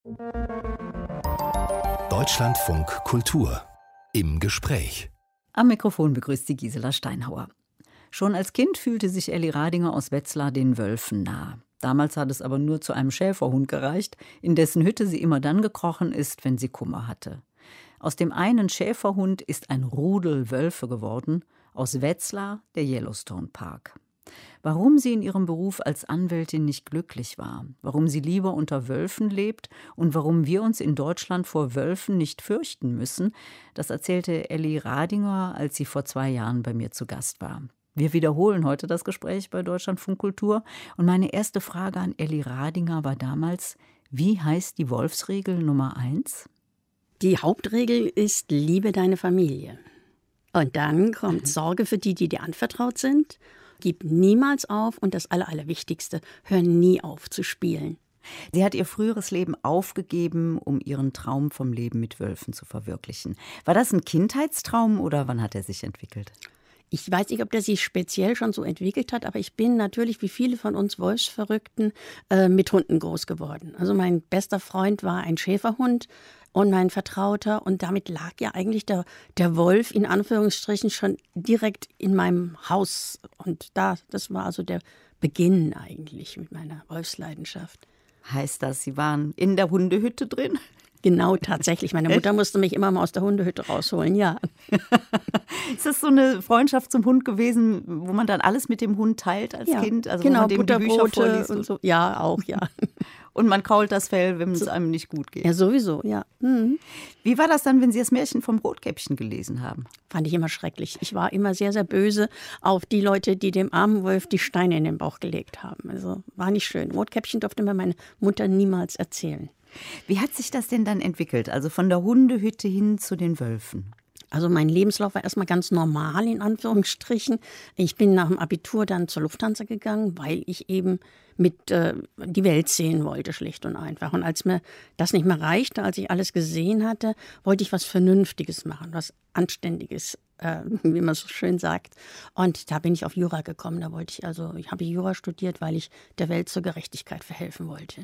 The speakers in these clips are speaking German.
Deutschlandfunk Kultur im Gespräch. Am Mikrofon begrüßt sie Gisela Steinhauer. Schon als Kind fühlte sich Elli Radinger aus Wetzlar den Wölfen nah. Damals hat es aber nur zu einem Schäferhund gereicht, in dessen Hütte sie immer dann gekrochen ist, wenn sie Kummer hatte. Aus dem einen Schäferhund ist ein Rudel Wölfe geworden, aus Wetzlar der Yellowstone Park. Warum sie in ihrem Beruf als Anwältin nicht glücklich war, warum sie lieber unter Wölfen lebt und warum wir uns in Deutschland vor Wölfen nicht fürchten müssen, das erzählte Elli Radinger, als sie vor 2 Jahren bei mir zu Gast war. Wir wiederholen heute das Gespräch bei Deutschlandfunk Kultur und meine erste Frage an Elli Radinger war damals: Wie heißt die Wolfsregel Nummer 1? Die Hauptregel ist: Liebe deine Familie. Und dann kommt Sorge für die, die dir anvertraut sind. Gib niemals auf und das Allerwichtigste, hör nie auf zu spielen. Sie hat ihr früheres Leben aufgegeben, um ihren Traum vom Leben mit Wölfen zu verwirklichen. War das ein Kindheitstraum oder wann hat er sich entwickelt? Ich weiß nicht, ob der sich speziell schon so entwickelt hat, aber ich bin natürlich, wie viele von uns Wolfsverrückten, mit Hunden groß geworden. Also mein bester Freund war ein Schäferhund und mein Vertrauter, und damit lag ja eigentlich der Wolf in Anführungsstrichen schon direkt in meinem Haus. Und das war also der Beginn eigentlich mit meiner Wolfsleidenschaft. Heißt das, Sie waren in der Hundehütte drin? Genau, tatsächlich. Meine Mutter musste mich immer mal aus der Hundehütte rausholen, ja. Ist das so eine Freundschaft zum Hund gewesen, wo man dann alles mit dem Hund teilt als Kind? Also genau, wo man dem die Bücher vorliest und so. Ja, auch, ja. Und man kault das Fell, wenn es einem nicht gut geht. Ja, sowieso, ja. Mhm. Wie war das dann, wenn Sie das Märchen vom Rotkäppchen gelesen haben? Fand ich immer schrecklich. Ich war immer sehr, sehr böse auf die Leute, die dem armen Wolf die Steine in den Bauch gelegt haben. Also war nicht schön. Rotkäppchen durfte mir meine Mutter niemals erzählen. Wie hat sich das denn dann entwickelt? Also von der Hundehütte hin zu den Wölfen? Also mein Lebenslauf war erstmal ganz normal, in Anführungsstrichen. Ich bin nach dem Abitur dann zur Lufthansa gegangen, weil ich eben die Welt sehen wollte, schlicht und einfach. Und als mir das nicht mehr reichte, als ich alles gesehen hatte, wollte ich was Vernünftiges machen, was Anständiges, wie man so schön sagt. Und da bin ich auf Jura gekommen. Ich habe Jura studiert, weil ich der Welt zur Gerechtigkeit verhelfen wollte.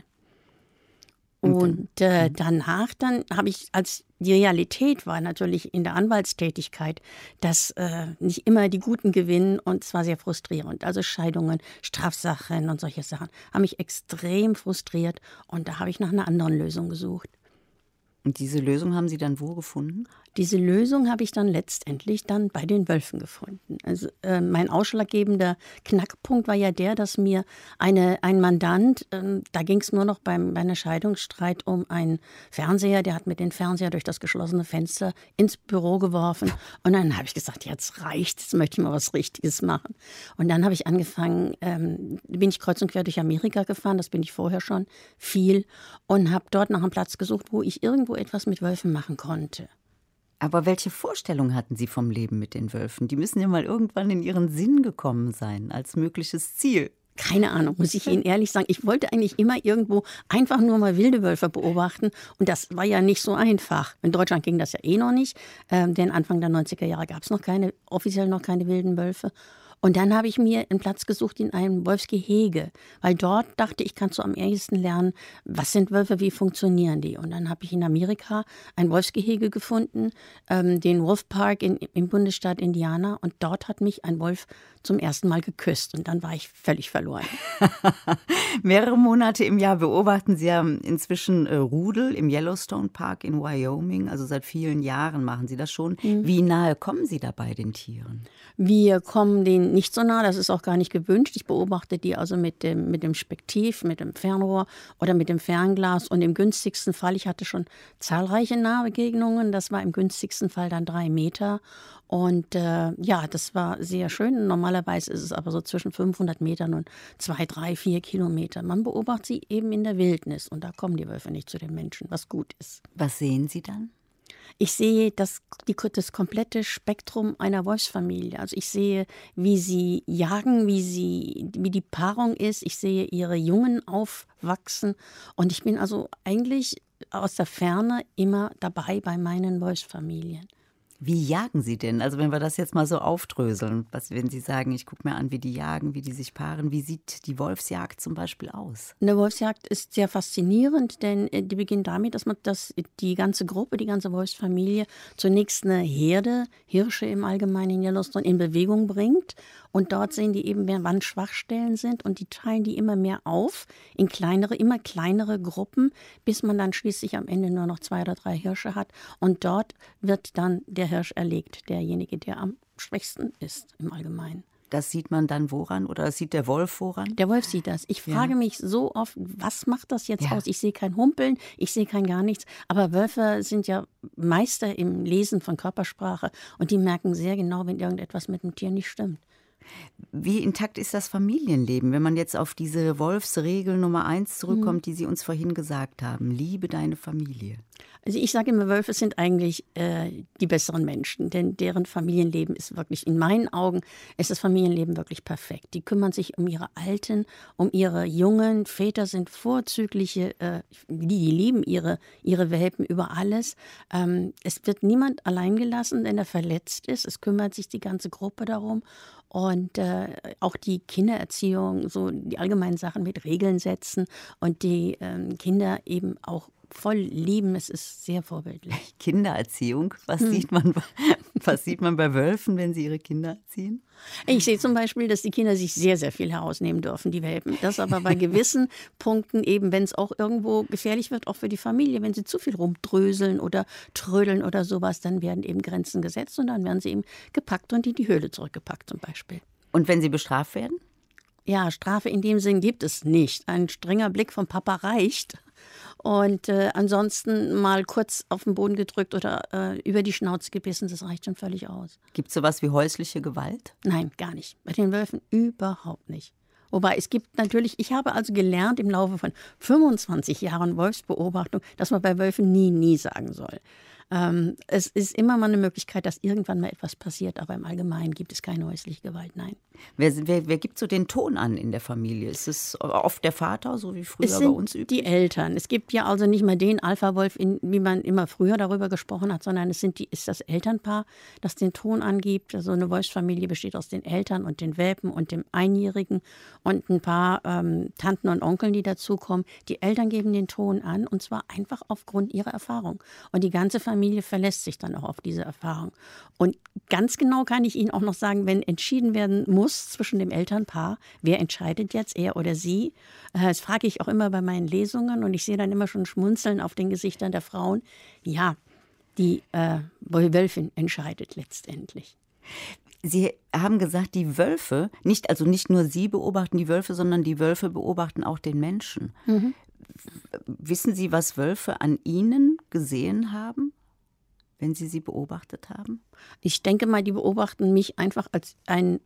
Und danach habe ich, als die Realität war natürlich in der Anwaltstätigkeit, dass nicht immer die Guten gewinnen, und es war sehr frustrierend. Also Scheidungen, Strafsachen und solche Sachen haben mich extrem frustriert, und da habe ich nach einer anderen Lösung gesucht. Und diese Lösung haben Sie dann wo gefunden? Diese Lösung habe ich dann letztendlich bei den Wölfen gefunden. Also mein ausschlaggebender Knackpunkt war ja der, dass mir ein Mandant, da ging es nur noch bei einer Scheidungsstreit um einen Fernseher, der hat mir den Fernseher durch das geschlossene Fenster ins Büro geworfen. Und dann habe ich gesagt, jetzt reicht, jetzt möchte ich mal was Richtiges machen. Und dann habe ich angefangen, bin ich kreuz und quer durch Amerika gefahren, das bin ich vorher schon viel, und habe dort nach einem Platz gesucht, wo ich irgendwo etwas mit Wölfen machen konnte. Aber welche Vorstellung hatten Sie vom Leben mit den Wölfen? Die müssen ja mal irgendwann in Ihren Sinn gekommen sein, als mögliches Ziel. Keine Ahnung, muss ich Ihnen ehrlich sagen. Ich wollte eigentlich immer irgendwo einfach nur mal wilde Wölfe beobachten. Und das war ja nicht so einfach. In Deutschland ging das ja noch nicht. Denn Anfang der 90er Jahre gab es offiziell noch keine wilden Wölfe. Und dann habe ich mir einen Platz gesucht in einem Wolfsgehege, weil dort dachte ich, kannst du am ehesten lernen, was sind Wölfe, wie funktionieren die. Und dann habe ich in Amerika ein Wolfsgehege gefunden, den Wolf Park im Bundesstaat Indiana. Und dort hat mich ein Wolf zum ersten Mal geküsst. Und dann war ich völlig verloren. Mehrere Monate im Jahr beobachten Sie ja inzwischen Rudel im Yellowstone Park in Wyoming. Also seit vielen Jahren machen Sie das schon. Mhm. Wie nahe kommen Sie dabei den Tieren? Wir kommen denen nicht so nah, das ist auch gar nicht gewünscht. Ich beobachte die also mit dem Spektiv, mit dem Fernrohr oder mit dem Fernglas. Und im günstigsten Fall, ich hatte schon zahlreiche Nahbegegnungen, das war im günstigsten Fall dann 3 Meter. Und das war sehr schön. Normalerweise ist es aber so zwischen 500 Metern und 2, 3, 4 Kilometer. Man beobachtet sie eben in der Wildnis, und da kommen die Wölfe nicht zu den Menschen, was gut ist. Was sehen Sie dann? Ich sehe das komplette Spektrum einer Wolfsfamilie. Also ich sehe, wie sie jagen, wie die Paarung ist. Ich sehe ihre Jungen aufwachsen. Und ich bin also eigentlich aus der Ferne immer dabei bei meinen Wolfsfamilien. Wie jagen Sie denn? Also wenn wir das jetzt mal so aufdröseln, wenn Sie sagen, ich gucke mir an, wie die jagen, wie die sich paaren, wie sieht die Wolfsjagd zum Beispiel aus? Eine Wolfsjagd ist sehr faszinierend, denn die beginnt damit, dass die ganze Gruppe, die ganze Wolfsfamilie zunächst eine Herde, Hirsche im Allgemeinen in Yellowstone, in Bewegung bringt. Und dort sehen die eben, wann Schwachstellen sind, und die teilen die immer mehr auf in immer kleinere Gruppen, bis man dann schließlich am Ende nur noch 2 oder 3 Hirsche hat. Und dort wird dann der Hirsch erlegt, derjenige, der am schwächsten ist im Allgemeinen. Das sieht man dann woran oder sieht der Wolf woran? Der Wolf sieht das. Ich frage mich so oft, was macht das jetzt aus? Ich sehe kein Humpeln, ich sehe kein gar nichts. Aber Wölfe sind ja Meister im Lesen von Körpersprache und die merken sehr genau, wenn irgendetwas mit dem Tier nicht stimmt. Wie intakt ist das Familienleben, wenn man jetzt auf diese Wolfsregel Nummer 1 zurückkommt, die Sie uns vorhin gesagt haben? Liebe deine Familie. Also ich sage immer, Wölfe sind eigentlich die besseren Menschen, denn deren Familienleben ist wirklich, in meinen Augen, ist das Familienleben wirklich perfekt. Die kümmern sich um ihre Alten, um ihre Jungen. Väter sind vorzügliche, die lieben ihre Welpen über alles. Es wird niemand allein gelassen, wenn er verletzt ist. Es kümmert sich die ganze Gruppe darum. Und auch die Kindererziehung, so die allgemeinen Sachen mit Regeln setzen und die Kinder eben auch voll lieben. Es ist sehr vorbildlich. Kindererziehung, was sieht man bei Wölfen, wenn sie ihre Kinder erziehen? Ich sehe zum Beispiel, dass die Kinder sich sehr, sehr viel herausnehmen dürfen, die Welpen. Das aber bei gewissen Punkten eben, wenn es auch irgendwo gefährlich wird, auch für die Familie, wenn sie zu viel rumdröseln oder trödeln oder sowas, dann werden eben Grenzen gesetzt und dann werden sie eben gepackt und in die Höhle zurückgepackt zum Beispiel. Und wenn sie bestraft werden? Ja, Strafe in dem Sinn gibt es nicht. Ein strenger Blick vom Papa reicht. Und ansonsten mal kurz auf den Boden gedrückt oder über die Schnauze gebissen, das reicht schon völlig aus. Gibt es sowas wie häusliche Gewalt? Nein, gar nicht. Bei den Wölfen überhaupt nicht. Wobei es gibt natürlich, ich habe also gelernt im Laufe von 25 Jahren Wolfsbeobachtung, dass man bei Wölfen nie sagen soll. Es ist immer mal eine Möglichkeit, dass irgendwann mal etwas passiert, aber im Allgemeinen gibt es keine häusliche Gewalt, nein. Wer gibt so den Ton an in der Familie? Ist es oft der Vater, so wie früher bei uns üblich? Es sind die Eltern. Es gibt ja also nicht mehr den Alpha-Wolf, wie man immer früher darüber gesprochen hat, sondern ist das Elternpaar, das den Ton angibt. Also eine Wolfsfamilie besteht aus den Eltern und den Welpen und dem Einjährigen und ein paar Tanten und Onkeln, die dazukommen. Die Eltern geben den Ton an, und zwar einfach aufgrund ihrer Erfahrung. Und die ganze Familie verlässt sich dann auch auf diese Erfahrung. Und ganz genau kann ich Ihnen auch noch sagen, wenn entschieden werden muss zwischen dem Elternpaar, wer entscheidet jetzt, er oder sie, das frage ich auch immer bei meinen Lesungen und ich sehe dann immer schon Schmunzeln auf den Gesichtern der Frauen. Ja, die Wölfin entscheidet letztendlich. Sie haben gesagt, die Wölfe, nicht nur Sie beobachten die Wölfe, sondern die Wölfe beobachten auch den Menschen. Mhm. Wissen Sie, was Wölfe an Ihnen gesehen haben, wenn Sie beobachtet haben? Ich denke mal, die beobachten mich einfach als ein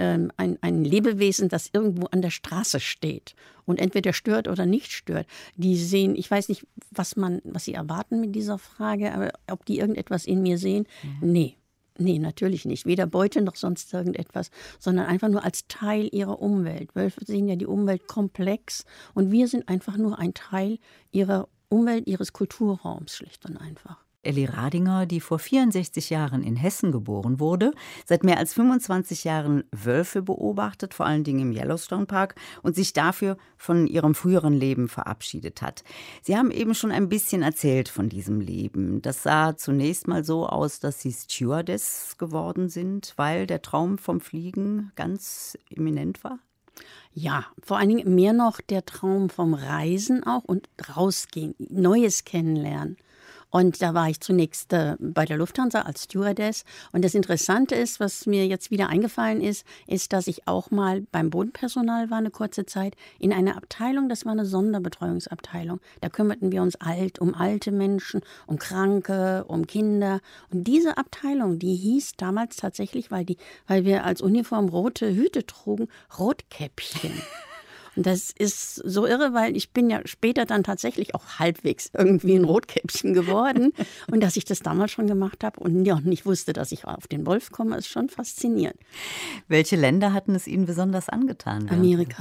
Lebewesen, das irgendwo an der Straße steht und entweder stört oder nicht stört. Die sehen, ich weiß nicht, was Sie erwarten mit dieser Frage, aber ob die irgendetwas in mir sehen? Nee, natürlich nicht. Weder Beute noch sonst irgendetwas, sondern einfach nur als Teil ihrer Umwelt. Wölfe sehen ja die Umwelt komplex und wir sind einfach nur ein Teil ihrer Umwelt, ihres Kulturraums, schlicht und einfach. Elli Radinger, die vor 64 Jahren in Hessen geboren wurde, seit mehr als 25 Jahren Wölfe beobachtet, vor allen Dingen im Yellowstone Park, und sich dafür von ihrem früheren Leben verabschiedet hat. Sie haben eben schon ein bisschen erzählt von diesem Leben. Das sah zunächst mal so aus, dass Sie Stewardess geworden sind, weil der Traum vom Fliegen ganz eminent war? Ja, vor allen Dingen mehr noch der Traum vom Reisen auch und rausgehen, Neues kennenlernen. Und da war ich zunächst bei der Lufthansa als Stewardess. Und das Interessante ist, was mir jetzt wieder eingefallen ist, dass ich auch mal beim Bodenpersonal war eine kurze Zeit, in einer Abteilung, das war eine Sonderbetreuungsabteilung. Da kümmerten wir uns um alte Menschen, um Kranke, um Kinder. Und diese Abteilung, die hieß damals tatsächlich, weil wir als Uniform rote Hüte trugen, Rotkäppchen. Und das ist so irre, weil ich bin ja später dann tatsächlich auch halbwegs irgendwie ein Rotkäppchen geworden. Und dass ich das damals schon gemacht habe und ja, nicht wusste, dass ich auf den Wolf komme, ist schon faszinierend. Welche Länder hatten es Ihnen besonders angetan? Amerika.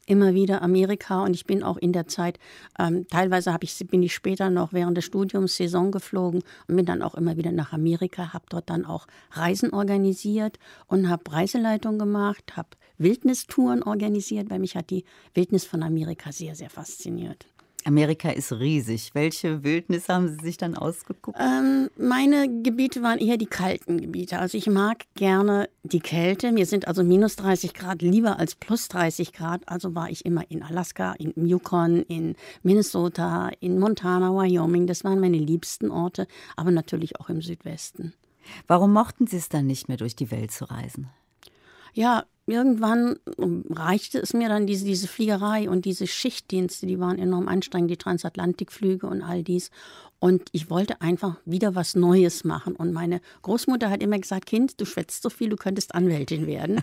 immer wieder Amerika, und ich bin auch in der Zeit, teilweise bin ich später noch während des Studiums Saison geflogen und bin dann auch immer wieder nach Amerika, habe dort dann auch Reisen organisiert und habe Reiseleitung gemacht, habe Wildnistouren organisiert, weil mich hat die Wildnis von Amerika sehr, sehr fasziniert. Amerika ist riesig. Welche Wildnis haben Sie sich dann ausgeguckt? Meine Gebiete waren eher die kalten Gebiete. Also ich mag gerne die Kälte. Mir sind also minus 30 Grad lieber als plus 30 Grad. Also war ich immer in Alaska, in Yukon, in Minnesota, in Montana, Wyoming. Das waren meine liebsten Orte, aber natürlich auch im Südwesten. Warum mochten Sie es dann nicht mehr, durch die Welt zu reisen? Ja, irgendwann reichte es mir dann, diese Fliegerei und diese Schichtdienste, die waren enorm anstrengend, die Transatlantikflüge und all dies. Und ich wollte einfach wieder was Neues machen. Und meine Großmutter hat immer gesagt, Kind, du schwätzt so viel, du könntest Anwältin werden.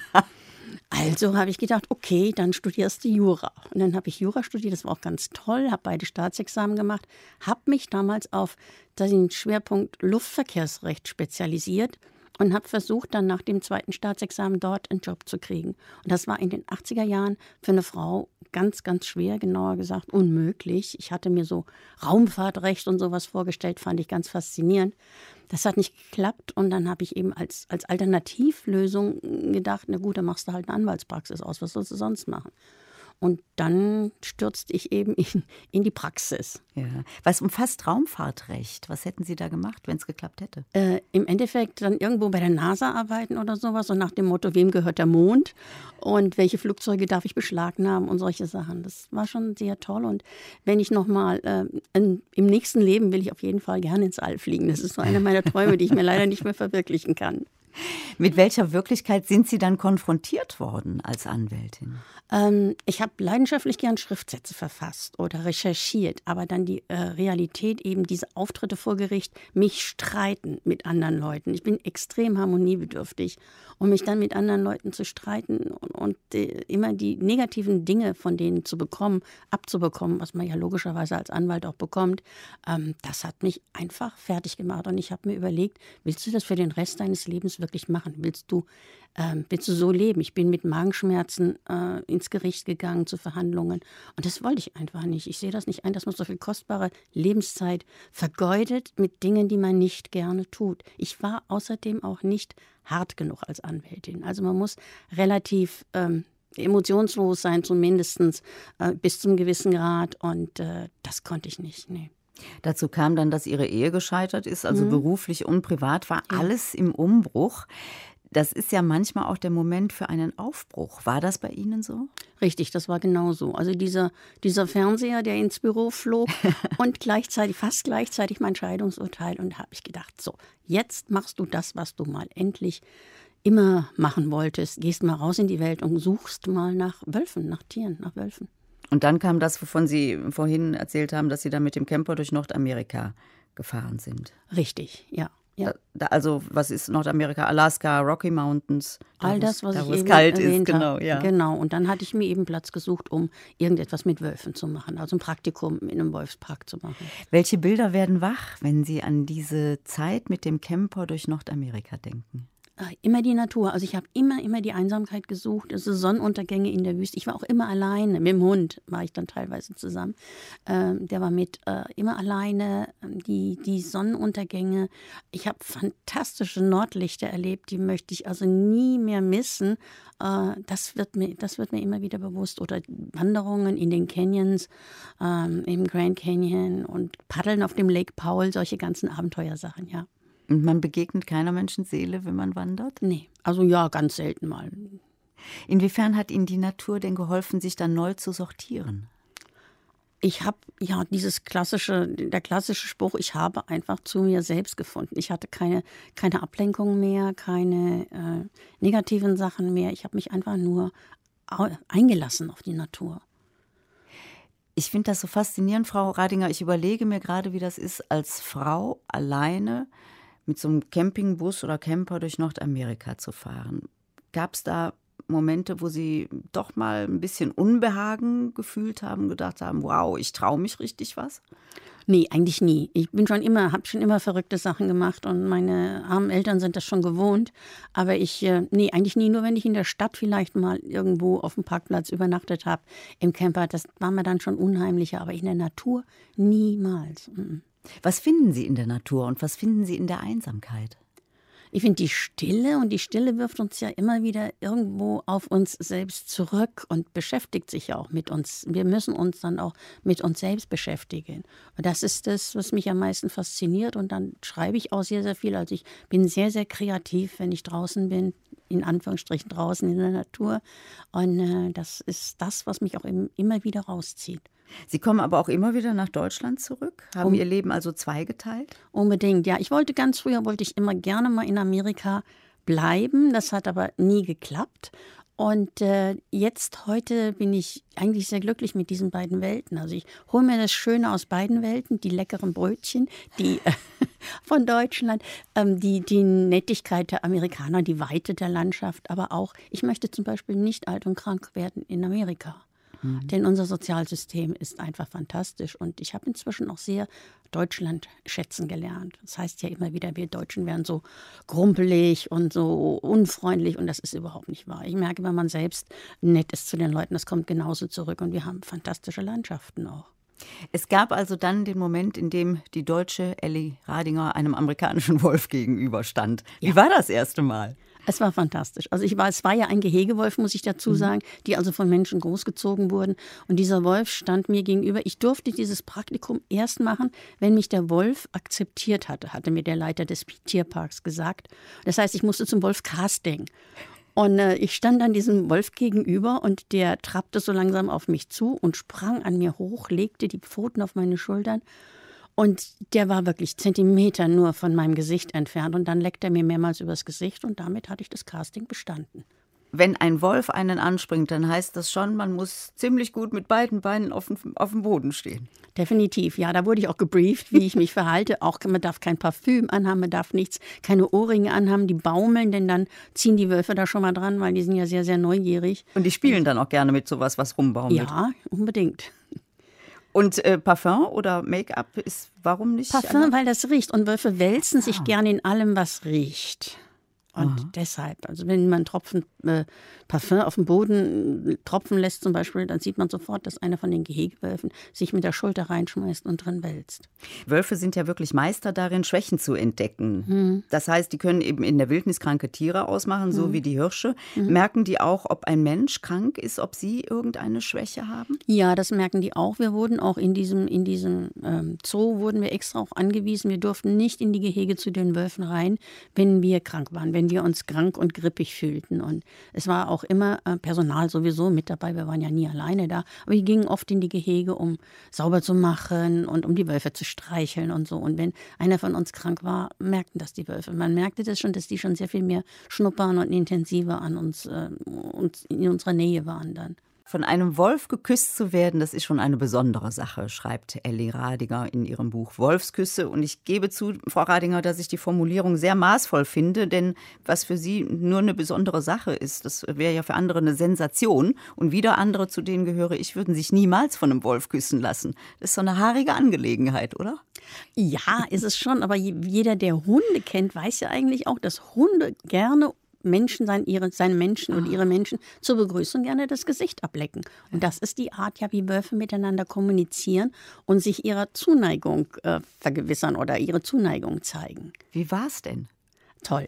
Also habe ich gedacht, okay, dann studierst du Jura. Und dann habe ich Jura studiert, das war auch ganz toll, habe beide Staatsexamen gemacht, habe mich damals auf den Schwerpunkt Luftverkehrsrecht spezialisiert und habe versucht, dann nach dem zweiten Staatsexamen dort einen Job zu kriegen. Und das war in den 80er Jahren für eine Frau ganz, ganz schwer, genauer gesagt unmöglich. Ich hatte mir so Raumfahrtrecht und sowas vorgestellt, fand ich ganz faszinierend. Das hat nicht geklappt und dann habe ich eben als Alternativlösung gedacht, na gut, dann machst du halt eine Anwaltspraxis aus, was sollst du sonst machen? Und dann stürzte ich eben in die Praxis. Ja. Was umfasst Raumfahrtrecht? Was hätten Sie da gemacht, wenn es geklappt hätte? Im Endeffekt dann irgendwo bei der NASA arbeiten oder sowas und nach dem Motto, wem gehört der Mond und welche Flugzeuge darf ich beschlagnahmen und solche Sachen. Das war schon sehr toll. Und wenn ich nochmal im nächsten Leben will ich auf jeden Fall gerne ins All fliegen. Das ist so einer meiner Träume, die ich mir leider nicht mehr verwirklichen kann. Mit welcher Wirklichkeit sind Sie dann konfrontiert worden als Anwältin? Ich habe leidenschaftlich gern Schriftsätze verfasst oder recherchiert, aber dann die Realität, eben diese Auftritte vor Gericht, mich streiten mit anderen Leuten. Ich bin extrem harmoniebedürftig. Und mich dann mit anderen Leuten zu streiten und immer die negativen Dinge von denen abzubekommen, was man ja logischerweise als Anwalt auch bekommt, das hat mich einfach fertig gemacht. Und ich habe mir überlegt, willst du das für den Rest deines Lebens wirklich machen? Willst du so leben? Ich bin mit Magenschmerzen ins Gericht gegangen zu Verhandlungen und das wollte ich einfach nicht. Ich sehe das nicht ein, dass man so viel kostbare Lebenszeit vergeudet mit Dingen, die man nicht gerne tut. Ich war außerdem auch nicht hart genug als Anwältin. Also man muss relativ emotionslos sein, zumindest bis zum gewissen Grad und das konnte ich nicht, nee. Dazu kam dann, dass Ihre Ehe gescheitert ist, also beruflich und privat war alles im Umbruch. Das ist ja manchmal auch der Moment für einen Aufbruch. War das bei Ihnen so? Richtig, das war genau so. Also dieser Fernseher, der ins Büro flog und fast gleichzeitig mein Scheidungsurteil. Und da habe ich gedacht, so, jetzt machst du das, was du mal endlich immer machen wolltest. Gehst mal raus in die Welt und suchst mal nach Wölfen, nach Tieren, nach Wölfen. Und dann kam das, wovon Sie vorhin erzählt haben, dass Sie da mit dem Camper durch Nordamerika gefahren sind. Richtig, ja. Ja. Also was ist Nordamerika? Alaska, Rocky Mountains? All das, was ich eben kalt ist, genau. Ja. Genau, und dann hatte ich mir eben Platz gesucht, um irgendetwas mit Wölfen zu machen, also ein Praktikum in einem Wolfspark zu machen. Welche Bilder werden wach, wenn Sie an diese Zeit mit dem Camper durch Nordamerika denken? Immer die Natur. Also ich habe immer die Einsamkeit gesucht. Also Sonnenuntergänge in der Wüste. Ich war auch immer alleine. Mit dem Hund war ich dann teilweise zusammen. Der war mit immer alleine. Die Sonnenuntergänge. Ich habe fantastische Nordlichter erlebt. Die möchte ich also nie mehr missen. Das wird mir immer wieder bewusst. Oder Wanderungen in den Canyons, im Grand Canyon und Paddeln auf dem Lake Powell. Solche ganzen Abenteuersachen, ja. Und man begegnet keiner Menschenseele, wenn man wandert? Nee, also ja, ganz selten mal. Inwiefern hat Ihnen die Natur denn geholfen, sich dann neu zu sortieren? Ich habe ja der klassische Spruch, ich habe einfach zu mir selbst gefunden. Ich hatte keine Ablenkung mehr, keine negativen Sachen mehr. Ich habe mich einfach nur eingelassen auf die Natur. Ich finde das so faszinierend, Frau Radinger. Ich überlege mir gerade, wie das ist, als Frau alleine mit so einem Campingbus oder Camper durch Nordamerika zu fahren. Gab es da Momente, wo Sie doch mal ein bisschen Unbehagen gefühlt haben, gedacht haben, wow, ich traue mich richtig was? Nee, eigentlich nie. Ich habe schon immer verrückte Sachen gemacht und meine armen Eltern sind das schon gewohnt. Aber nee, eigentlich nie. Nur wenn ich in der Stadt vielleicht mal irgendwo auf dem Parkplatz übernachtet habe, im Camper, das war mir dann schon unheimlicher. Aber in der Natur niemals. Was finden Sie in der Natur und was finden Sie in der Einsamkeit? Ich finde die Stille, und die Stille wirft uns ja immer wieder irgendwo auf uns selbst zurück und beschäftigt sich ja auch mit uns. Wir müssen uns dann auch mit uns selbst beschäftigen. Und das ist das, was mich am meisten fasziniert. Und dann schreibe ich auch sehr, sehr viel. Also ich bin sehr, sehr kreativ, wenn ich draußen bin, in Anführungsstrichen draußen in der Natur. Und das ist das, was mich auch immer wieder rauszieht. Sie kommen aber auch immer wieder nach Deutschland zurück, haben Ihr Leben also zweigeteilt? Unbedingt, ja. Ganz früher wollte ich immer gerne mal in Amerika bleiben. Das hat aber nie geklappt. Und heute bin ich eigentlich sehr glücklich mit diesen beiden Welten. Also ich hole mir das Schöne aus beiden Welten, die leckeren Brötchen, die von Deutschland, die Nettigkeit der Amerikaner, die Weite der Landschaft. Aber auch, ich möchte zum Beispiel nicht alt und krank werden in Amerika. Denn unser Sozialsystem ist einfach fantastisch. Und ich habe inzwischen auch sehr Deutschland schätzen gelernt. Das heißt ja immer wieder, wir Deutschen wären so grumpelig und so unfreundlich. Und das ist überhaupt nicht wahr. Ich merke, wenn man selbst nett ist zu den Leuten, das kommt genauso zurück. Und wir haben fantastische Landschaften auch. Es gab also dann den Moment, in dem die deutsche Elli Radinger einem amerikanischen Wolf gegenüberstand. Wie war das erste Mal? Es war fantastisch. Also es war ja ein Gehegewolf, muss ich dazu sagen, die also von Menschen großgezogen wurden. Und dieser Wolf stand mir gegenüber. Ich durfte dieses Praktikum erst machen, wenn mich der Wolf akzeptiert hatte mir der Leiter des Tierparks gesagt. Das heißt, ich musste zum Wolf-Casting. Und ich stand dann diesem Wolf gegenüber und der trappte so langsam auf mich zu und sprang an mir hoch, legte die Pfoten auf meine Schultern. Und der war wirklich Zentimeter nur von meinem Gesicht entfernt. Und dann leckte er mir mehrmals übers Gesicht und damit hatte ich das Casting bestanden. Wenn ein Wolf einen anspringt, dann heißt das schon, man muss ziemlich gut mit beiden Beinen auf dem Boden stehen. Definitiv, ja. Da wurde ich auch gebrieft, wie ich mich verhalte. Auch man darf kein Parfüm anhaben, man darf keine Ohrringe anhaben, die baumeln, denn dann ziehen die Wölfe da schon mal dran, weil die sind ja sehr, sehr neugierig. Und die spielen dann auch gerne mit sowas, was rumbaumelt. Ja, unbedingt. Und Parfum oder Make-up warum nicht? Parfum, weil das riecht. Und Wölfe wälzen sich gerne in allem, was riecht. Und deshalb, also wenn man einen Tropfen Parfum auf den Boden tropfen lässt zum Beispiel, dann sieht man sofort, dass einer von den Gehegewölfen sich mit der Schulter reinschmeißt und drin wälzt. Wölfe sind ja wirklich Meister darin, Schwächen zu entdecken. Das heißt, die können eben in der Wildnis kranke Tiere ausmachen, so wie die Hirsche. Merken die auch, ob ein Mensch krank ist, ob sie irgendeine Schwäche haben? Ja, das merken die auch. Wir wurden auch in diesem Zoo wurden wir extra auch angewiesen, wir durften nicht in die Gehege zu den Wölfen rein, wenn wir krank waren, wenn wir uns krank und grippig fühlten. Und es war auch immer Personal sowieso mit dabei. Wir waren ja nie alleine da. Aber die gingen oft in die Gehege, um sauber zu machen und um die Wölfe zu streicheln und so. Und wenn einer von uns krank war, merkten das die Wölfe. Man merkte das schon, dass die schon sehr viel mehr schnuppern und intensiver an uns in unserer Nähe waren dann. Von einem Wolf geküsst zu werden, das ist schon eine besondere Sache, schreibt Elli Radinger in ihrem Buch Wolfsküsse. Und ich gebe zu, Frau Radinger, dass ich die Formulierung sehr maßvoll finde, denn was für Sie nur eine besondere Sache ist, das wäre ja für andere eine Sensation. Und wieder andere, zu denen gehöre ich, würden sich niemals von einem Wolf küssen lassen. Das ist so eine haarige Angelegenheit, oder? Ja, ist es schon. Aber jeder, der Hunde kennt, weiß ja eigentlich auch, dass Hunde gerne seine Menschen und ihre Menschen zur Begrüßung gerne das Gesicht ablecken. Und das ist die Art, ja, wie Wölfe miteinander kommunizieren und sich ihrer Zuneigung vergewissern oder ihre Zuneigung zeigen. Wie war es denn? Toll.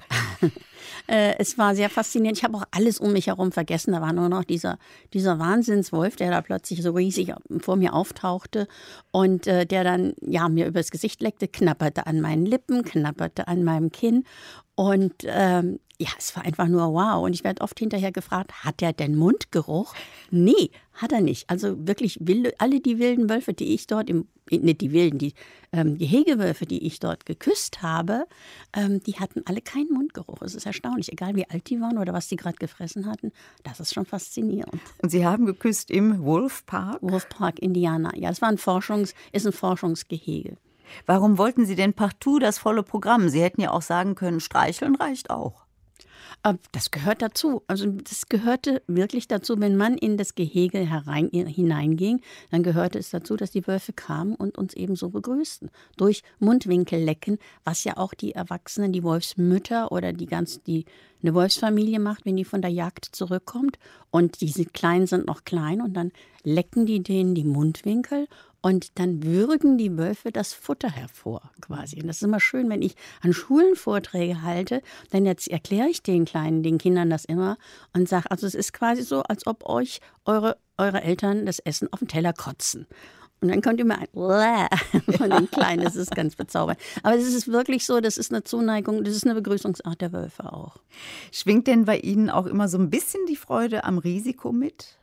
Es war sehr faszinierend. Ich habe auch alles um mich herum vergessen. Da war nur noch dieser Wahnsinnswolf, der da plötzlich so riesig vor mir auftauchte und der dann mir übers Gesicht leckte, knabberte an meinen Lippen, knabberte an meinem Kinn. Und es war einfach nur wow. Und ich werde oft hinterher gefragt, hat der denn Mundgeruch? Nee, hat er nicht. Also wirklich alle die wilden Wölfe, die ich dort die Gehegewölfe, die ich dort geküsst habe, die hatten alle keinen Mundgeruch. Es ist erstaunlich, egal wie alt die waren oder was die gerade gefressen hatten. Das ist schon faszinierend. Und Sie haben geküsst im Wolf Park? Wolf Park, Indiana. Ja, es war ein Forschungsgehege. Warum wollten Sie denn partout das volle Programm? Sie hätten ja auch sagen können, streicheln reicht auch. Das gehört dazu. Also das gehörte wirklich dazu, wenn man in das Gehege hineinging, dann gehörte es dazu, dass die Wölfe kamen und uns eben so begrüßten. Durch Mundwinkellecken, was ja auch die Erwachsenen, die Wolfsmütter oder die eine Wolfsfamilie macht, wenn die von der Jagd zurückkommt. Und diese Kleinen sind noch klein und dann lecken die denen die Mundwinkel. Und dann würgen die Wölfe das Futter hervor, quasi. Und das ist immer schön, wenn ich an Schulen Vorträge halte, dann jetzt erkläre ich den Kindern das immer und sage, also es ist quasi so, als ob euch eure Eltern das Essen auf den Teller kotzen. Und dann kommt immer ein von den Kleinen, das ist ganz bezaubernd. Aber es ist wirklich so, das ist eine Zuneigung, das ist eine Begrüßungsart der Wölfe auch. Schwingt denn bei Ihnen auch immer so ein bisschen die Freude am Risiko mit?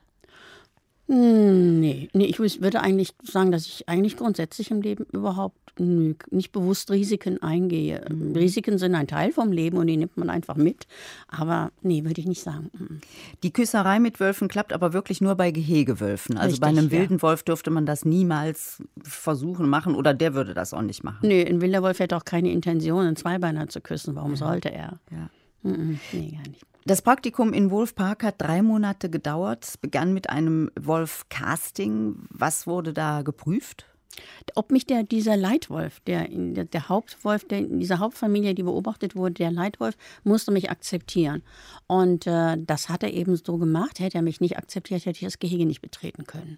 Nee, ich würde eigentlich sagen, dass ich eigentlich grundsätzlich im Leben überhaupt nicht bewusst Risiken eingehe. Risiken sind ein Teil vom Leben und die nimmt man einfach mit. Aber nee, würde ich nicht sagen. Die Küsserei mit Wölfen klappt aber wirklich nur bei Gehegewölfen. Also Richtig, bei einem wilden Wolf dürfte man das niemals versuchen machen oder der würde das auch nicht machen. Nee, ein wilder Wolf hätte auch keine Intention, einen Zweibeiner zu küssen. Warum sollte er? Ja. Nee, gar nicht. Das Praktikum in Wolfpark hat 3 Monate gedauert. Es begann mit einem Wolf-Casting. Was wurde da geprüft? Ob mich dieser Leitwolf, der Hauptwolf, der in dieser Hauptfamilie, die beobachtet wurde, der Leitwolf, musste mich akzeptieren. Und das hat er eben so gemacht. Hätte er mich nicht akzeptiert, hätte ich das Gehege nicht betreten können.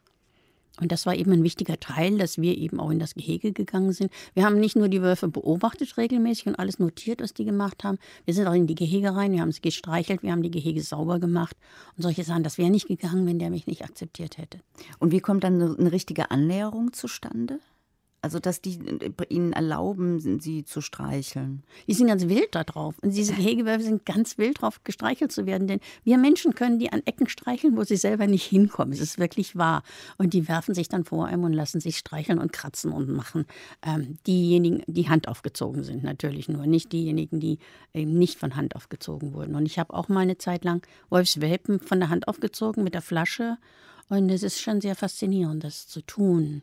Und das war eben ein wichtiger Teil, dass wir eben auch in das Gehege gegangen sind. Wir haben nicht nur die Wölfe beobachtet regelmäßig und alles notiert, was die gemacht haben. Wir sind auch in die Gehege rein, wir haben sie gestreichelt, wir haben die Gehege sauber gemacht. Und solche Sachen, das wäre nicht gegangen, wenn der mich nicht akzeptiert hätte. Und wie kommt dann eine richtige Annäherung zustande? Also, dass die ihnen erlauben, sie zu streicheln. Die sind ganz wild da drauf. Und diese Gehegewölfe sind ganz wild drauf, gestreichelt zu werden. Denn wir Menschen können die an Ecken streicheln, wo sie selber nicht hinkommen. Es ist wirklich wahr. Und die werfen sich dann vor einem und lassen sich streicheln und kratzen und machen. Diejenigen, die Hand aufgezogen sind, natürlich nur. Nicht diejenigen, die eben nicht von Hand aufgezogen wurden. Und ich habe auch mal eine Zeit lang Wolfswelpen von der Hand aufgezogen mit der Flasche. Und es ist schon sehr faszinierend, das zu tun.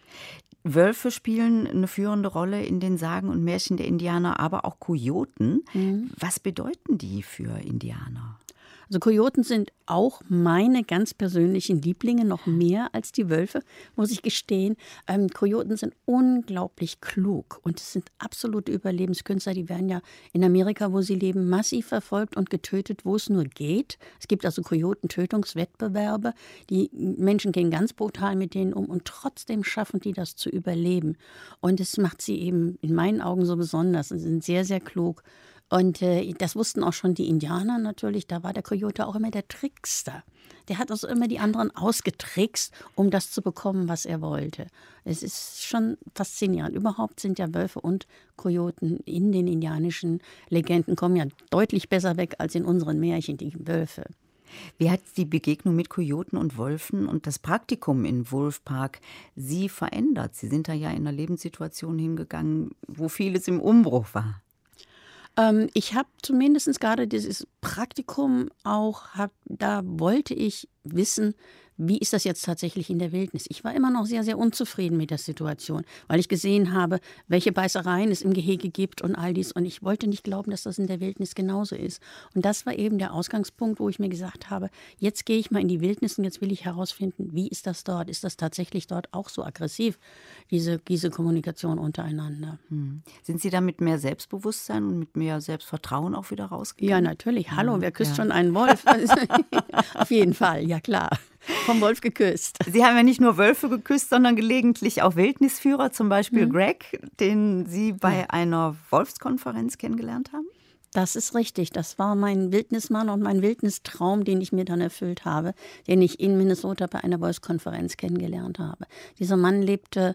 Wölfe spielen eine führende Rolle in den Sagen und Märchen der Indianer, aber auch Kojoten. Was bedeuten die für Indianer? Also Kojoten sind auch meine ganz persönlichen Lieblinge, noch mehr als die Wölfe, muss ich gestehen. Kojoten sind unglaublich klug und es sind absolute Überlebenskünstler. Die werden ja in Amerika, wo sie leben, massiv verfolgt und getötet, wo es nur geht. Es gibt also Kojoten-Tötungswettbewerbe. Die Menschen gehen ganz brutal mit denen um und trotzdem schaffen die das zu überleben. Und es macht sie eben in meinen Augen so besonders. Sie sind sehr, sehr klug. Und das wussten auch schon die Indianer natürlich. Da war der Kojote auch immer der Trickster. Der hat also immer die anderen ausgetrickst, um das zu bekommen, was er wollte. Es ist schon faszinierend. Überhaupt sind ja Wölfe und Kojoten in den indianischen Legenden kommen ja deutlich besser weg als in unseren Märchen, die Wölfe. Wie hat die Begegnung mit Kojoten und Wölfen und das Praktikum in Wolfpark Sie verändert? Sie sind da ja in einer Lebenssituation hingegangen, wo vieles im Umbruch war. Ich habe zumindest gerade dieses Praktikum auch, da wollte ich wissen, wie ist das jetzt tatsächlich in der Wildnis? Ich war immer noch sehr, sehr unzufrieden mit der Situation, weil ich gesehen habe, welche Beißereien es im Gehege gibt und all dies. Und ich wollte nicht glauben, dass das in der Wildnis genauso ist. Und das war eben der Ausgangspunkt, wo ich mir gesagt habe, jetzt gehe ich mal in die Wildnis und jetzt will ich herausfinden, wie ist das dort? Ist das tatsächlich dort auch so aggressiv, diese Kommunikation untereinander? Sind Sie da mit mehr Selbstbewusstsein und mit mehr Selbstvertrauen auch wieder rausgegangen? Ja, natürlich. Hallo, wer küsst schon einen Wolf? Auf jeden Fall, ja klar. Vom Wolf geküsst. Sie haben ja nicht nur Wölfe geküsst, sondern gelegentlich auch Wildnisführer, zum Beispiel Greg, den Sie bei einer Wolfskonferenz kennengelernt haben? Das ist richtig. Das war mein Wildnismann und mein Wildnistraum, den ich mir dann erfüllt habe, den ich in Minnesota bei einer Wolfskonferenz kennengelernt habe. Dieser Mann lebte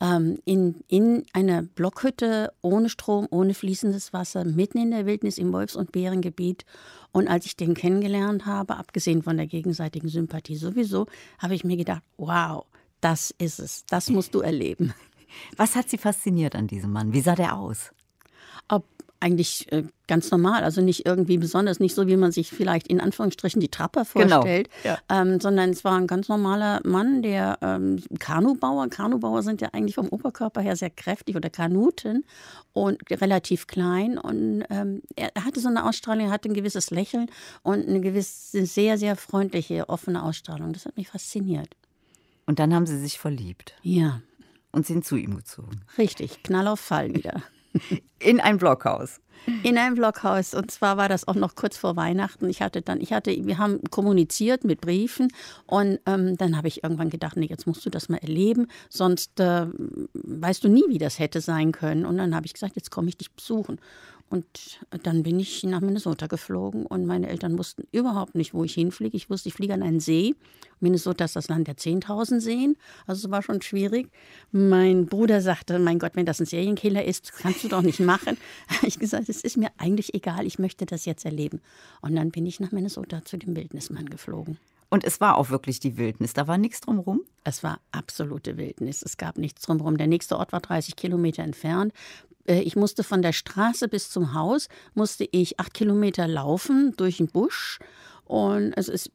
in einer Blockhütte ohne Strom, ohne fließendes Wasser, mitten in der Wildnis im Wolfs- und Bärengebiet. Und als ich den kennengelernt habe, abgesehen von der gegenseitigen Sympathie sowieso, habe ich mir gedacht, wow, das ist es. Das musst du erleben. Was hat Sie fasziniert an diesem Mann? Wie sah der aus? eigentlich ganz normal, also nicht irgendwie besonders, nicht so, wie man sich vielleicht in Anführungsstrichen die Trapper vorstellt, sondern es war ein ganz normaler Mann, der Kanubauer. Kanubauer sind ja eigentlich vom Oberkörper her sehr kräftig oder Kanuten und relativ klein. Und er hatte so eine Ausstrahlung, er hatte ein gewisses Lächeln und eine gewisse, sehr, sehr freundliche, offene Ausstrahlung. Das hat mich fasziniert. Und dann haben Sie sich verliebt? Ja. Und sind zu ihm gezogen? Richtig, Knall auf Fall wieder. In ein Blockhaus? In einem Blockhaus. Und zwar war das auch noch kurz vor Weihnachten. Wir haben kommuniziert mit Briefen und dann habe ich irgendwann gedacht, nee, jetzt musst du das mal erleben, sonst weißt du nie, wie das hätte sein können. Und dann habe ich gesagt, jetzt komme ich dich besuchen. Und dann bin ich nach Minnesota geflogen und meine Eltern wussten überhaupt nicht, wo ich hinfliege. Ich wusste, ich fliege an einen See. Minnesota ist das Land der 10.000 Seen, also es war schon schwierig. Mein Bruder sagte, mein Gott, wenn das ein Serienkiller ist, kannst du doch nicht machen. Ich gesagt, es ist mir eigentlich egal, ich möchte das jetzt erleben. Und dann bin ich nach Minnesota zu dem Wildnismann geflogen. Und es war auch wirklich die Wildnis, da war nichts drumherum? Es war absolute Wildnis, es gab nichts drumherum. Der nächste Ort war 30 Kilometer entfernt. Ich musste von der Straße bis zum Haus, 8 Kilometer laufen durch den Busch. Und es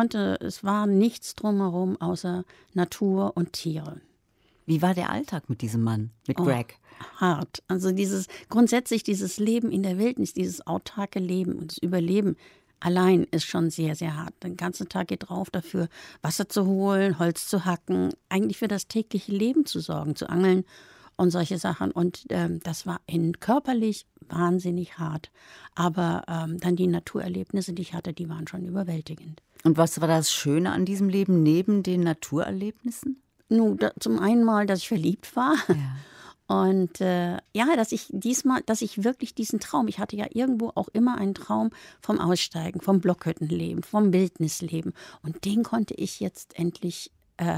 war nichts drumherum außer Natur und Tiere. Wie war der Alltag mit diesem Mann, mit Greg? Hart. Also grundsätzlich dieses Leben in der Wildnis, dieses autarke Leben und das Überleben allein ist schon sehr, sehr hart. Den ganzen Tag geht drauf dafür, Wasser zu holen, Holz zu hacken, eigentlich für das tägliche Leben zu sorgen, zu angeln und solche Sachen. Und das war körperlich wahnsinnig hart. Aber dann die Naturerlebnisse, die ich hatte, die waren schon überwältigend. Und was war das Schöne an diesem Leben neben den Naturerlebnissen? Nun, zum einen mal, dass ich verliebt war. Ja. Und dass ich wirklich diesen Traum, ich hatte ja irgendwo auch immer einen Traum vom Aussteigen, vom Blockhüttenleben, vom Wildnisleben. Und den konnte ich jetzt endlich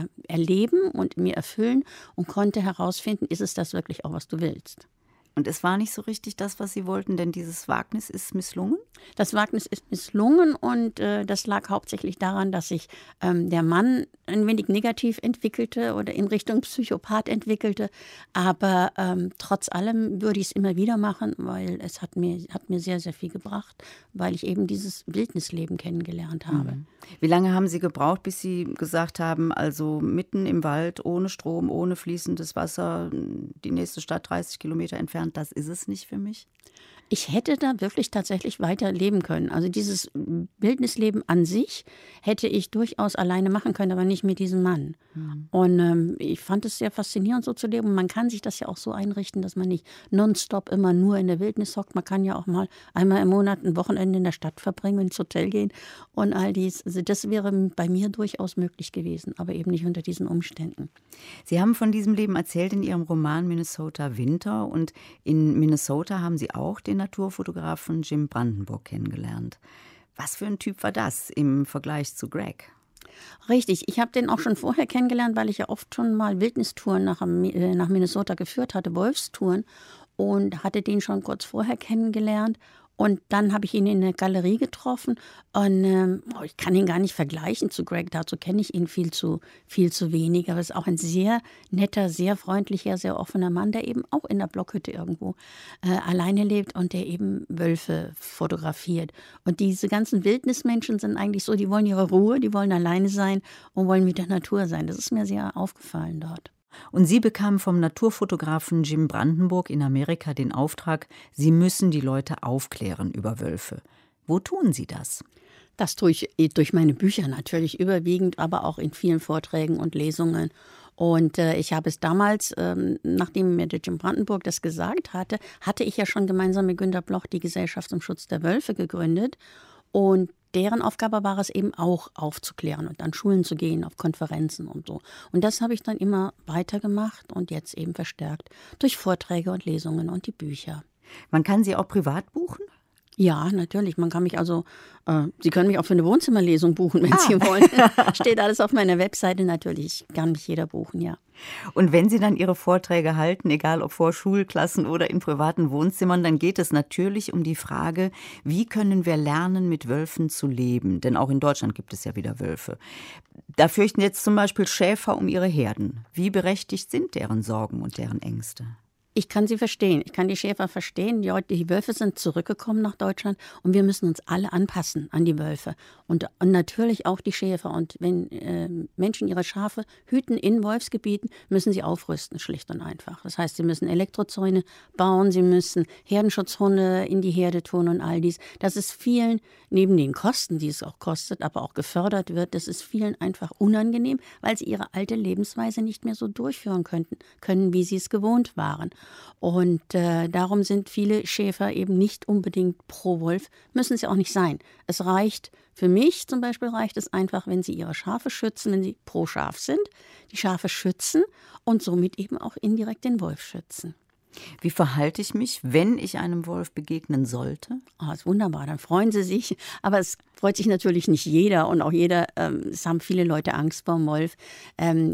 erleben und mir erfüllen und konnte herausfinden, ist es das wirklich auch, was du willst. Und es war nicht so richtig das, was Sie wollten, denn dieses Wagnis ist misslungen? Das Wagnis ist misslungen und das lag hauptsächlich daran, dass sich der Mann ein wenig negativ entwickelte oder in Richtung Psychopath entwickelte. Aber trotz allem würde ich es immer wieder machen, weil es hat mir sehr, sehr viel gebracht, weil ich eben dieses Wildnisleben kennengelernt habe. Mhm. Wie lange haben Sie gebraucht, bis Sie gesagt haben, also mitten im Wald, ohne Strom, ohne fließendes Wasser, die nächste Stadt 30 Kilometer entfernt, das ist es nicht für mich? Ich hätte da wirklich tatsächlich weiter leben können. Also dieses Wildnisleben an sich hätte ich durchaus alleine machen können, aber nicht mit diesem Mann. Mhm. Und ich fand es sehr faszinierend, so zu leben. Und man kann sich das ja auch so einrichten, dass man nicht nonstop immer nur in der Wildnis hockt. Man kann ja auch mal einmal im Monat ein Wochenende in der Stadt verbringen, ins Hotel gehen und all dies. Also das wäre bei mir durchaus möglich gewesen, aber eben nicht unter diesen Umständen. Sie haben von diesem Leben erzählt in Ihrem Roman Minnesota Winter. Und in Minnesota haben Sie auch den Naturfotografen Jim Brandenburg kennengelernt. Was für ein Typ war das im Vergleich zu Greg? Richtig, ich habe den auch schon vorher kennengelernt, weil ich ja oft schon mal Wildnistouren nach Minnesota geführt hatte, Wolfstouren, und hatte den schon kurz vorher kennengelernt. Und dann habe ich ihn in der Galerie getroffen und ich kann ihn gar nicht vergleichen zu Greg, dazu kenne ich ihn viel zu wenig. Aber es ist auch ein sehr netter, sehr freundlicher, sehr offener Mann, der eben auch in der Blockhütte irgendwo alleine lebt und der eben Wölfe fotografiert. Und diese ganzen Wildnismenschen sind eigentlich so, die wollen ihre Ruhe, die wollen alleine sein und wollen mit der Natur sein. Das ist mir sehr aufgefallen dort. Und Sie bekamen vom Naturfotografen Jim Brandenburg in Amerika den Auftrag, Sie müssen die Leute aufklären über Wölfe. Wo tun Sie das? Das tue ich durch meine Bücher natürlich überwiegend, aber auch in vielen Vorträgen und Lesungen. Und ich habe es damals, nachdem mir der Jim Brandenburg das gesagt hatte, hatte ich ja schon gemeinsam mit Günter Bloch die Gesellschaft zum Schutz der Wölfe gegründet. Und deren Aufgabe war es eben auch aufzuklären und an Schulen zu gehen, auf Konferenzen und so. Und das habe ich dann immer weitergemacht und jetzt eben verstärkt durch Vorträge und Lesungen und die Bücher. Man kann Sie auch privat buchen? Ja, natürlich. Man kann mich Sie können mich auch für eine Wohnzimmerlesung buchen, wenn Sie wollen. Steht alles auf meiner Webseite natürlich. Kann mich jeder buchen, ja. Und wenn Sie dann Ihre Vorträge halten, egal ob vor Schulklassen oder in privaten Wohnzimmern, dann geht es natürlich um die Frage, wie können wir lernen, mit Wölfen zu leben? Denn auch in Deutschland gibt es ja wieder Wölfe. Da fürchten jetzt zum Beispiel Schäfer um ihre Herden. Wie berechtigt sind deren Sorgen und deren Ängste? Ich kann sie verstehen. Ich kann die Schäfer verstehen. Die Wölfe sind zurückgekommen nach Deutschland und wir müssen uns alle anpassen an die Wölfe. Und natürlich auch die Schäfer. Und wenn Menschen ihre Schafe hüten in Wolfsgebieten, müssen sie aufrüsten, schlicht und einfach. Das heißt, sie müssen Elektrozäune bauen, sie müssen Herdenschutzhunde in die Herde tun und all dies. Das ist vielen, neben den Kosten, die es auch kostet, aber auch gefördert wird, das ist vielen einfach unangenehm, weil sie ihre alte Lebensweise nicht mehr so durchführen können, wie sie es gewohnt waren. Und darum sind viele Schäfer eben nicht unbedingt pro Wolf, müssen sie auch nicht sein. Es reicht, für mich zum Beispiel reicht es einfach, wenn sie ihre Schafe schützen, wenn sie pro Schaf sind, die Schafe schützen und somit eben auch indirekt den Wolf schützen. Wie verhalte ich mich, wenn ich einem Wolf begegnen sollte? Oh, ist wunderbar, dann freuen sie sich. Aber es freut sich natürlich nicht jeder und auch es haben viele Leute Angst vor dem Wolf. Im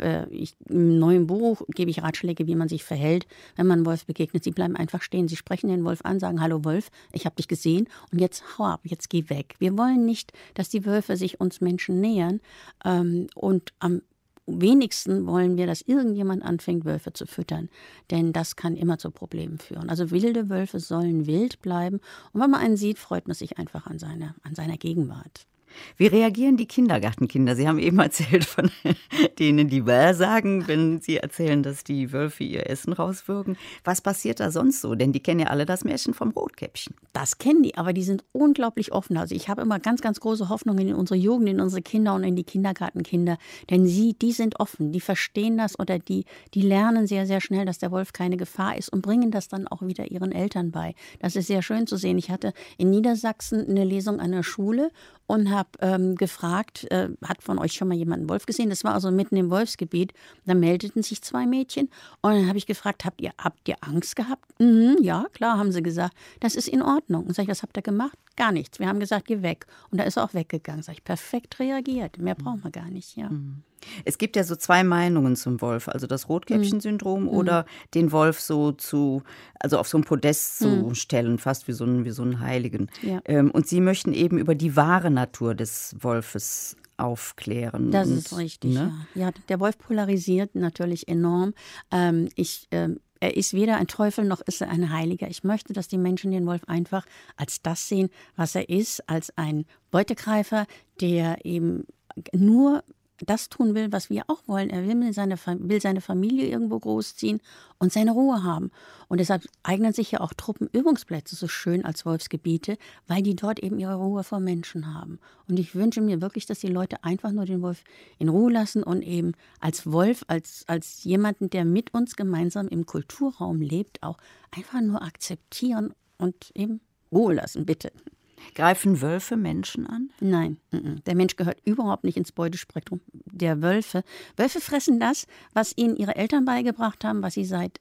neuen Buch gebe ich Ratschläge, wie man sich verhält, wenn man einem Wolf begegnet. Sie bleiben einfach stehen, sie sprechen den Wolf an, sagen, hallo Wolf, ich habe dich gesehen und jetzt hau ab, jetzt geh weg. Wir wollen nicht, dass die Wölfe sich uns Menschen nähern und am wenigsten wollen wir, dass irgendjemand anfängt, Wölfe zu füttern, denn das kann immer zu Problemen führen. Also wilde Wölfe sollen wild bleiben und wenn man einen sieht, freut man sich einfach an seiner Gegenwart. Wie reagieren die Kindergartenkinder? Sie haben eben erzählt von denen, die Bäh sagen, wenn sie erzählen, dass die Wölfe ihr Essen rauswürgen. Was passiert da sonst so? Denn die kennen ja alle das Märchen vom Rotkäppchen. Das kennen die, aber die sind unglaublich offen. Also ich habe immer ganz, ganz große Hoffnungen in unsere Jugend, in unsere Kinder und in die Kindergartenkinder. Denn die sind offen, die verstehen das oder die lernen sehr, sehr schnell, dass der Wolf keine Gefahr ist und bringen das dann auch wieder ihren Eltern bei. Das ist sehr schön zu sehen. Ich hatte in Niedersachsen eine Lesung an der Schule und habe gefragt, hat von euch schon mal jemand einen Wolf gesehen? Das war also mitten im Wolfsgebiet. Da meldeten sich 2 Mädchen und dann habe ich gefragt, habt ihr Angst gehabt? Ja, klar, haben sie gesagt. Das ist in Ordnung. Und sag ich, was habt ihr gemacht? Gar nichts. Wir haben gesagt, geh weg. Und da ist er auch weggegangen. Sag ich, perfekt reagiert. Mehr brauchen wir gar nicht, ja. Es gibt ja so 2 Meinungen zum Wolf, also das Rotkäppchen-Syndrom oder den Wolf also auf so ein Podest zu stellen, fast wie so einen Heiligen. Ja. Und Sie möchten eben über die wahre Natur des Wolfes aufklären. Das ist richtig, ne? Ja, der Wolf polarisiert natürlich enorm. Er ist weder ein Teufel noch ist er ein Heiliger. Ich möchte, dass die Menschen den Wolf einfach als das sehen, was er ist, als ein Beutegreifer, der eben nur das tun will, was wir auch wollen. Er will seine Familie irgendwo großziehen und seine Ruhe haben. Und deshalb eignen sich ja auch Truppenübungsplätze so schön als Wolfsgebiete, weil die dort eben ihre Ruhe vor Menschen haben. Und ich wünsche mir wirklich, dass die Leute einfach nur den Wolf in Ruhe lassen und eben als Wolf, als jemanden, der mit uns gemeinsam im Kulturraum lebt, auch einfach nur akzeptieren und eben Ruhe lassen, bitte. Greifen Wölfe Menschen an? Nein, der Mensch gehört überhaupt nicht ins Beutespektrum der Wölfe. Wölfe fressen das, was ihnen ihre Eltern beigebracht haben, was sie seit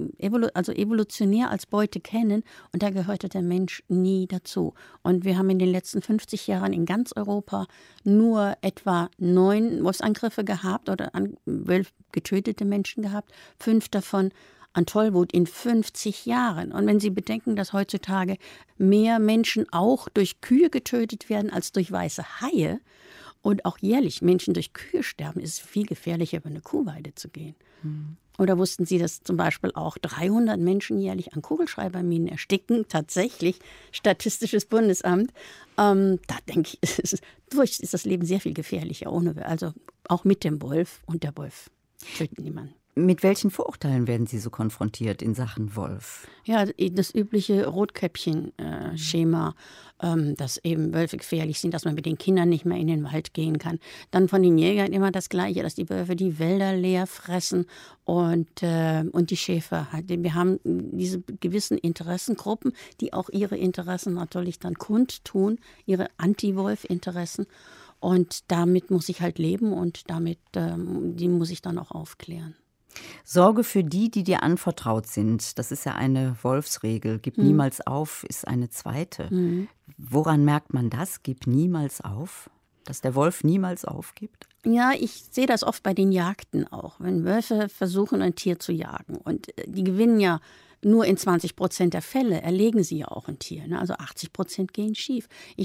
evolutionär als Beute kennen. Und da gehörte der Mensch nie dazu. Und wir haben in den letzten 50 Jahren in ganz Europa nur etwa 9 Wolfsangriffe gehabt oder getötete Menschen gehabt. 5 davon an Tollwut in 50 Jahren. Und wenn Sie bedenken, dass heutzutage mehr Menschen auch durch Kühe getötet werden als durch weiße Haie und auch jährlich Menschen durch Kühe sterben, ist es viel gefährlicher, über eine Kuhweide zu gehen. Oder wussten Sie, dass zum Beispiel auch 300 Menschen jährlich an Kugelschreiberminen ersticken? Tatsächlich, Statistisches Bundesamt. Da denke ich, ist das Leben sehr viel gefährlicher, also auch mit dem Wolf, und der Wolf tötet niemanden. Mit welchen Vorurteilen werden Sie so konfrontiert in Sachen Wolf? Ja, das übliche Rotkäppchen-Schema, dass eben Wölfe gefährlich sind, dass man mit den Kindern nicht mehr in den Wald gehen kann. Dann von den Jägern immer das Gleiche, dass die Wölfe die Wälder leer fressen und die Schäfer. Wir haben diese gewissen Interessengruppen, die auch ihre Interessen natürlich dann kundtun, ihre Anti-Wolf-Interessen. Und damit muss ich halt leben und die muss ich dann auch aufklären. Sorge für die dir anvertraut sind. Das ist ja eine Wolfsregel. Gib niemals auf, ist eine zweite. Woran merkt man das? Gib niemals auf? Dass der Wolf niemals aufgibt? Ja, ich sehe das oft bei den Jagden auch. Wenn Wölfe versuchen, ein Tier zu jagen. Und die gewinnen ja nur in 20% der Fälle, erlegen sie ja auch ein Tier. Ne? Also 80% gehen schief. Ich habe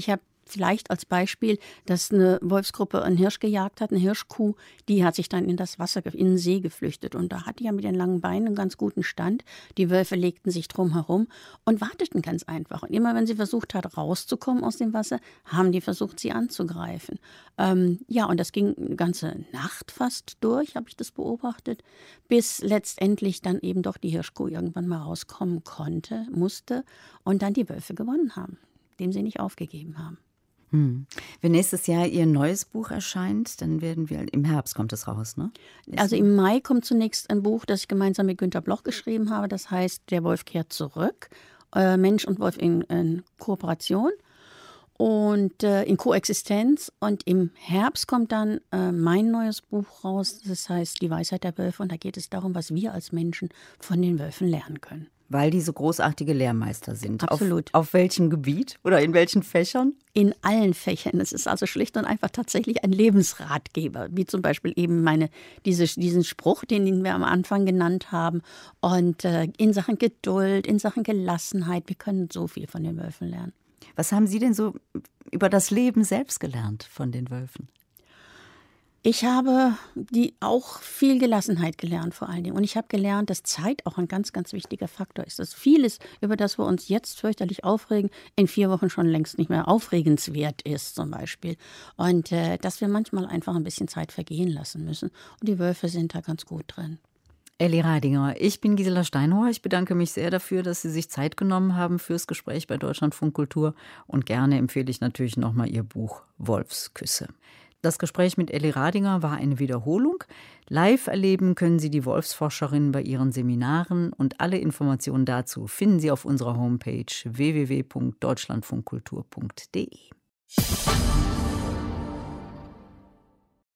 vielleicht als Beispiel, dass eine Wolfsgruppe einen Hirsch gejagt hat, eine Hirschkuh, die hat sich dann in das Wasser, in den See geflüchtet. Und da hat die ja mit den langen Beinen einen ganz guten Stand. Die Wölfe legten sich drum herum und warteten ganz einfach. Und immer wenn sie versucht hat, rauszukommen aus dem Wasser, haben die versucht, sie anzugreifen. Und das ging eine ganze Nacht fast durch, habe ich das beobachtet, bis letztendlich dann eben doch die Hirschkuh irgendwann mal rauskommen musste und dann die Wölfe gewonnen haben, indem sie nicht aufgegeben haben. Wenn nächstes Jahr Ihr neues Buch erscheint, dann werden wir, im Herbst kommt es raus, ne? Also im Mai kommt zunächst ein Buch, das ich gemeinsam mit Günter Bloch geschrieben habe, das heißt Der Wolf kehrt zurück, Mensch und Wolf in Kooperation und in Koexistenz. Und im Herbst kommt dann mein neues Buch raus, das heißt Die Weisheit der Wölfe, und da geht es darum, was wir als Menschen von den Wölfen lernen können. Weil die so großartige Lehrmeister sind. Absolut. Auf welchem Gebiet oder in welchen Fächern? In allen Fächern. Es ist also schlicht und einfach tatsächlich ein Lebensratgeber, wie zum Beispiel eben diesen Spruch, den wir am Anfang genannt haben. Und in Sachen Geduld, in Sachen Gelassenheit, wir können so viel von den Wölfen lernen. Was haben Sie denn so über das Leben selbst gelernt von den Wölfen? Ich habe auch viel Gelassenheit gelernt vor allen Dingen. Und ich habe gelernt, dass Zeit auch ein ganz, ganz wichtiger Faktor ist. Dass vieles, über das wir uns jetzt fürchterlich aufregen, in 4 Wochen schon längst nicht mehr aufregenswert ist zum Beispiel. Und dass wir manchmal einfach ein bisschen Zeit vergehen lassen müssen. Und die Wölfe sind da ganz gut drin. Elli Radinger, ich bin Gisela Steinhauer. Ich bedanke mich sehr dafür, dass Sie sich Zeit genommen haben fürs Gespräch bei Deutschlandfunk Kultur. Und gerne empfehle ich natürlich nochmal Ihr Buch Wolfsküsse. Das Gespräch mit Elli Radinger war eine Wiederholung. Live erleben können Sie die Wolfsforscherin bei ihren Seminaren und alle Informationen dazu finden Sie auf unserer Homepage www.deutschlandfunkkultur.de.